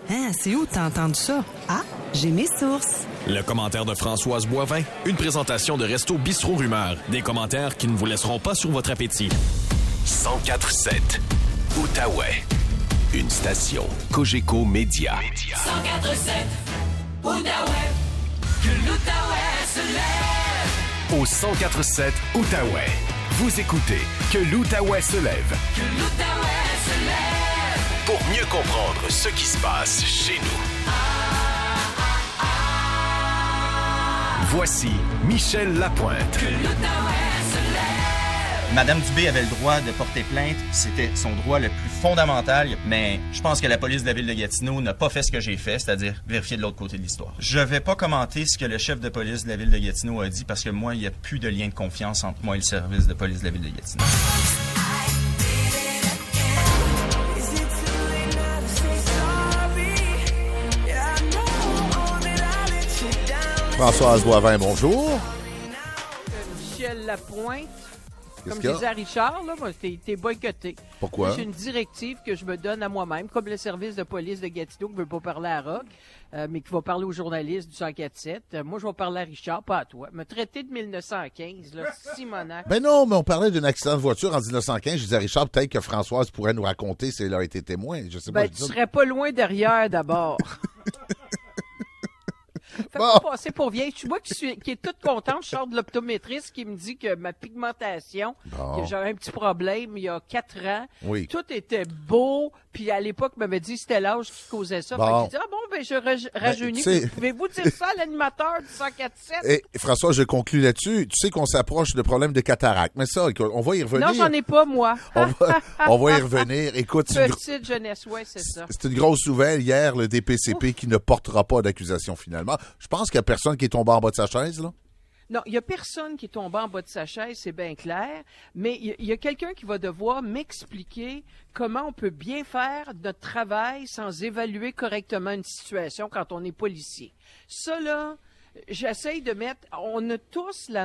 Hein, c'est où t'as entendu ça? Ah, j'ai mes sources. Le commentaire de Françoise Boivin, une présentation de Resto Bistrot Rumeur. Des commentaires qui ne vous laisseront pas sur votre appétit. 104.7 Outaouais. Une station Cogeco Média. 104.7 Outaouais. Que l'Outaouais se lève. Au 104.7 Outaouais. Vous écoutez Que l'Outaouais se lève. Que l'Outaouais se lève. Pour mieux comprendre ce qui se passe chez nous. Voici Michel Lapointe. Que l'Outaouais se lève. Madame Dubé avait le droit de porter plainte. C'était son droit le plus fondamental. Mais je pense que la police de la ville de Gatineau n'a pas fait ce que j'ai fait, c'est-à-dire vérifier de l'autre côté de l'histoire. Je vais pas commenter ce que le chef de police de la ville de Gatineau a dit parce que moi, il n'y a plus de lien de confiance entre moi et le service de police de la ville de Gatineau. Françoise Boivin, bonjour. Michel Lapointe. Qu'est-ce Comme qu'il y a? je disais à Richard, là, moi, t'es boycotté. Pourquoi? Moi, j'ai une directive que je me donne à moi-même, comme le service de police de Gatineau qui ne veut pas parler à Rock, mais qui va parler aux journalistes du 104.7. Moi, je vais parler à Richard, pas à toi. Me traiter de 1915, là, Simonac. Ben non, mais on parlait d'un accident de voiture en 1915. Je disais à Richard, peut-être que Françoise pourrait nous raconter si elle a été témoin. Je sais pas. Ben, tu serais pas loin derrière, d'abord. Fais Bon. pas passer pour vieille. Tu vois qui est toute contente. Je sors de l'optométriste qui me dit que ma pigmentation, Bon. que j'avais un petit problème il y a 4 ans. Oui. Tout était beau. Puis à l'époque, m'avait dit que c'était l'âge qui causait ça. Bon. Fait que j'ai dit, ben je rajeunis. tu sais- Pouvez-vous dire ça à l'animateur du 104.7? Et François, je conclus là-dessus. Tu sais qu'on s'approche de problèmes de cataracte. Mais ça, écoute, on va y revenir. Non, j'en ai pas, moi. On va y revenir. Écoute, Petite jeunesse, ouais, c'est ça. c'est une grosse nouvelle. Hier, le DPCP qui ne portera pas d'accusation finalement. Je pense qu'il n'y a personne qui est tombé en bas de sa chaise, là. Non, il y a personne qui est tombé en bas de sa chaise, c'est bien clair, mais il y a quelqu'un qui va devoir m'expliquer comment on peut bien faire notre travail sans évaluer correctement une situation quand on est policier. Ça, là, j'essaye de mettre... On a tous le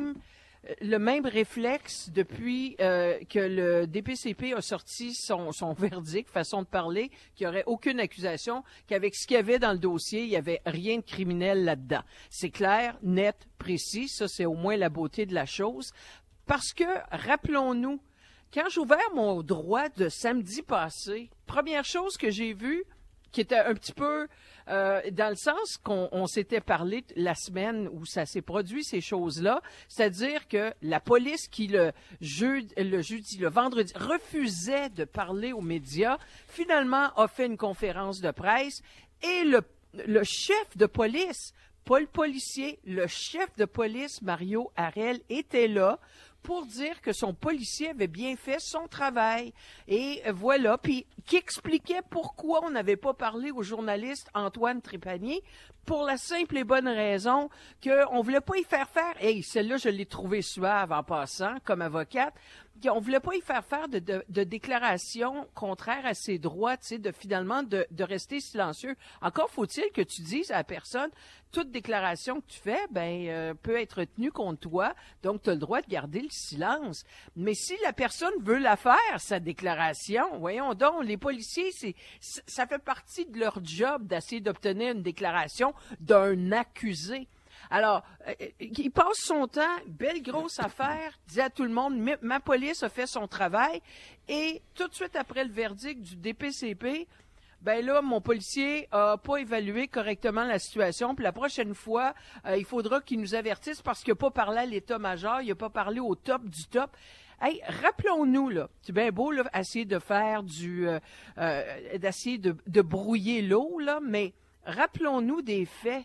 même réflexe depuis que le DPCP a sorti son verdict, façon de parler, qu'il n'y aurait aucune accusation, qu'avec ce qu'il y avait dans le dossier, il n'y avait rien de criminel là-dedans. C'est clair, net, précis, ça c'est au moins la beauté de la chose. Parce que, rappelons-nous, quand j'ai ouvert mon droit de samedi passé, première chose que j'ai vue, qui était un petit peu dans le sens qu'on s'était parlé la semaine où ça s'est produit, ces choses-là, c'est-à-dire que la police qui le vendredi, refusait de parler aux médias, finalement a fait une conférence de presse et le chef de police, pas le policier, le chef de police, Mario Harel, était là pour dire que son policier avait bien fait son travail. Et voilà, puis qui expliquait pourquoi on n'avait pas parlé au journaliste Antoine Trépanier, pour la simple et bonne raison qu'on voulait pas y faire faire, hey, celle-là, je l'ai trouvée suave en passant, comme avocate, on voulait pas y faire faire de déclarations contraires à ses droits, tu sais, finalement de rester silencieux. Encore faut-il que tu dises à la personne, toute déclaration que tu fais, peut être tenue contre toi, donc tu as le droit de garder le silence. Mais si la personne veut la faire, sa déclaration, voyons donc, les policiers, ça fait partie de leur job d'essayer d'obtenir une déclaration d'un accusé. Alors, il passe son temps, belle grosse affaire, dit à tout le monde, ma police a fait son travail, et tout de suite après le verdict du DPCP, ben là, mon policier a pas évalué correctement la situation, puis la prochaine fois, il faudra qu'il nous avertisse parce qu'il n'a pas parlé à l'état-major, il n'a pas parlé au top du top. Hey, rappelons-nous, là, c'est bien beau, là, essayer de faire d'essayer de brouiller l'eau, là, mais rappelons-nous des faits.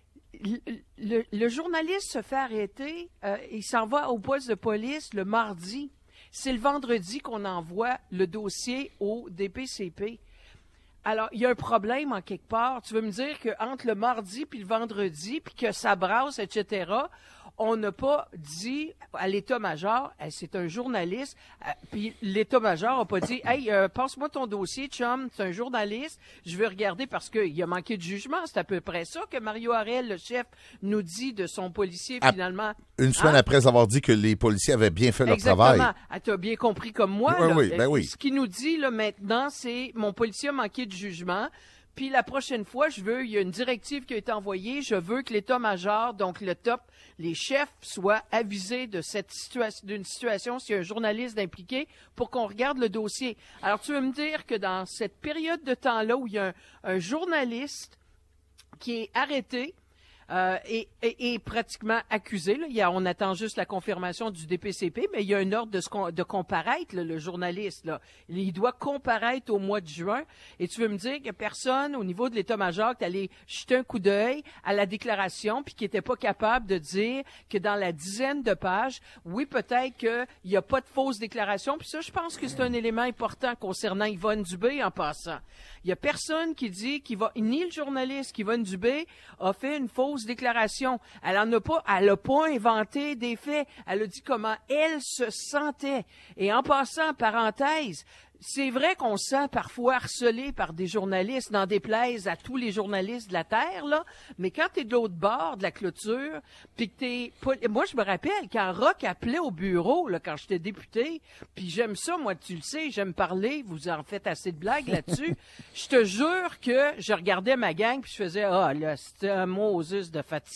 Le journaliste se fait arrêter, il s'en va au poste de police le mardi. C'est le vendredi qu'on envoie le dossier au DPCP. Alors, il y a un problème en quelque part. Tu veux me dire qu'entre le mardi puis le vendredi, puis que ça brasse, etc., on n'a pas dit à l'état-major, hey, c'est un journaliste, puis l'état-major n'a pas dit, hey, passe-moi ton dossier, chum, c'est un journaliste, je veux regarder parce qu'il a manqué de jugement. C'est à peu près ça que Mario Harel, le chef, nous dit de son policier, finalement. Une semaine après avoir dit que les policiers avaient bien fait leur travail. Exactement. Tu as bien compris comme moi. Oui, là. oui, ben oui. Ce qu'il nous dit là maintenant, c'est mon policier a manqué de jugement. Puis la prochaine fois, il y a une directive qui a été envoyée, je veux que l'état-major, donc le top, les chefs, soient avisés d'une situation s'il y a un journaliste impliqué pour qu'on regarde le dossier. Alors, tu veux me dire que dans cette période de temps-là où il y a un journaliste qui est arrêté, et pratiquement accusé. Là. On attend juste la confirmation du DPCP, mais il y a un ordre de comparaître, là, le journaliste. Là. Il doit comparaître au mois de juin. Et tu veux me dire que personne, au niveau de l'état-major, qui allait jeter un coup d'œil à la déclaration, puis qui n'était pas capable de dire que dans la dizaine de pages, oui, peut-être qu'il n'y a pas de fausse déclaration. Puis ça, je pense que c'est un élément important concernant Yvonne Dubé en passant. Il n'y a personne qui dit ni le journaliste Yvonne Dubé a fait une fausse déclaration. Elle n'a pas inventé des faits. Elle a dit comment elle se sentait. Et en passant, parenthèse, c'est vrai qu'on se sent parfois harcelé par des journalistes, n'en déplaise à tous les journalistes de la Terre, là, mais quand t'es de l'autre bord de la clôture, puis que t'es pas... Moi, je me rappelle, quand Roch appelait au bureau, là, quand j'étais député, puis j'aime ça, moi, tu le sais, j'aime parler, vous en faites assez de blagues là-dessus, je te jure que je regardais ma gang, puis je faisais « Ah, là, c'était un Moses de fatigant ».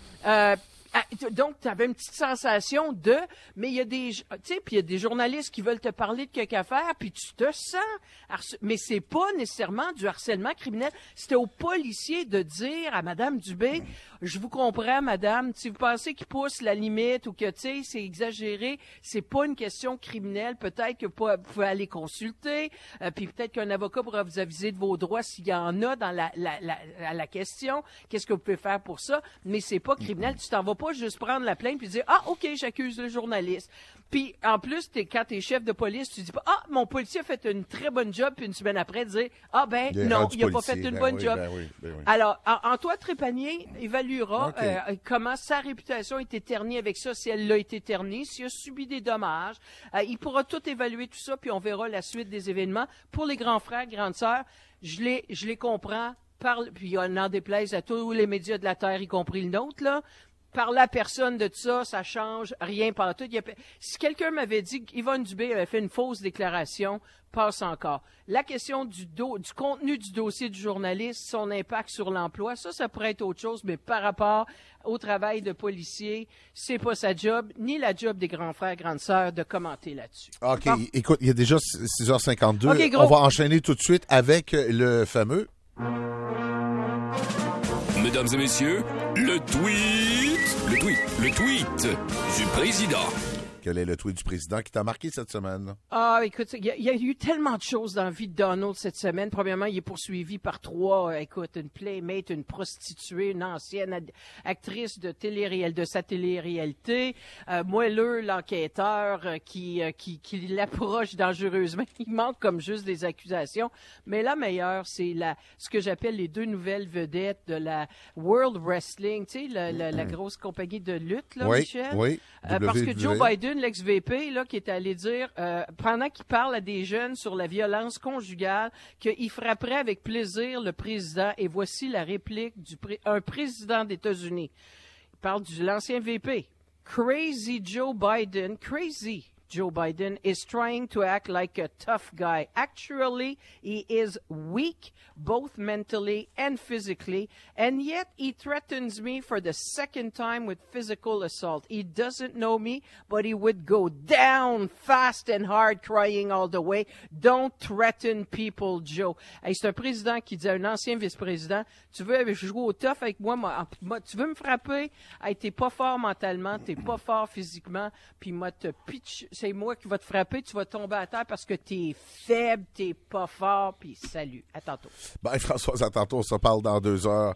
Donc, tu avais une petite sensation de... Mais il y a des... Tu sais, puis il y a des journalistes qui veulent te parler de quelque affaire, puis tu te sens... Mais c'est pas nécessairement du harcèlement criminel. C'était aux policiers de dire à Mme Dubé, je vous comprends, madame, si vous pensez qu'il pousse la limite ou que, tu sais, c'est exagéré, c'est pas une question criminelle. Peut-être que vous pouvez aller consulter, puis peut-être qu'un avocat pourra vous aviser de vos droits s'il y en a dans la question. Qu'est-ce que vous pouvez faire pour ça? Mais c'est pas criminel. Tu t'en vas pas juste prendre la plainte puis dire « Ah, OK, j'accuse le journaliste ». Puis, en plus, quand t'es chef de police, tu dis pas « Ah, mon policier a fait une très bonne job », puis une semaine après, dire « Ah, ben non, il a pas fait une bonne job ». Alors, Antoine Trépanier évaluera comment sa réputation est ternie avec ça, si elle l'a été ternie, s'il a subi des dommages. Il pourra tout évaluer tout ça, puis on verra la suite des événements. Pour les grands frères, grandes sœurs, je les comprends, puis on en déplaise à tous les médias de la Terre, y compris le nôtre, là. Par la personne de tout ça change rien pantoute. Si quelqu'un m'avait dit qu'Yvonne Dubé avait fait une fausse déclaration, passe encore. La question du contenu du dossier du journaliste, son impact sur l'emploi, ça pourrait être autre chose, mais par rapport au travail de policier, c'est pas sa job, ni la job des grands frères, grandes sœurs, de commenter là-dessus. OK, bon. Écoute, il y a déjà 6h52. Okay, on va enchaîner tout de suite avec le fameux... Mesdames et messieurs, le tweet du président. Quel est le tweet du président qui t'a marqué cette semaine? Ah, écoute, il y a eu tellement de choses dans la vie de Donald cette semaine. Premièrement, il est poursuivi par une playmate, une prostituée, une ancienne actrice de sa télé-réalité. Moelleux, l'enquêteur qui l'approche dangereusement. Il manque comme juste des accusations. Mais la meilleure, c'est ce que j'appelle les deux nouvelles vedettes de la World Wrestling, tu sais, la grosse compagnie de lutte, là, oui, Michel? Oui, parce que Joe Biden, l'ex-VP, là, qui est allé dire, pendant qu'il parle à des jeunes sur la violence conjugale, qu'il frapperait avec plaisir le président. Et voici la réplique un président des États-Unis. Il parle de l'ancien VP. Crazy Joe Biden is trying to act like a tough guy. Actually, he is weak, both mentally and physically, and yet he threatens me for the second time with physical assault. He doesn't know me, but he would go down fast and hard, crying all the way. Don't threaten people, Joe. Hey, c'est un président qui dit à un ancien vice-président, tu veux jouer au tough avec moi, tu veux me frapper? Hey, t'es pas fort mentalement, t'es pas fort physiquement, puis moi te pitch. C'est moi qui va te frapper, tu vas tomber à terre parce que t'es faible, t'es pas fort, puis salut. À tantôt. Ben, Françoise, à tantôt, on se parle dans 2 heures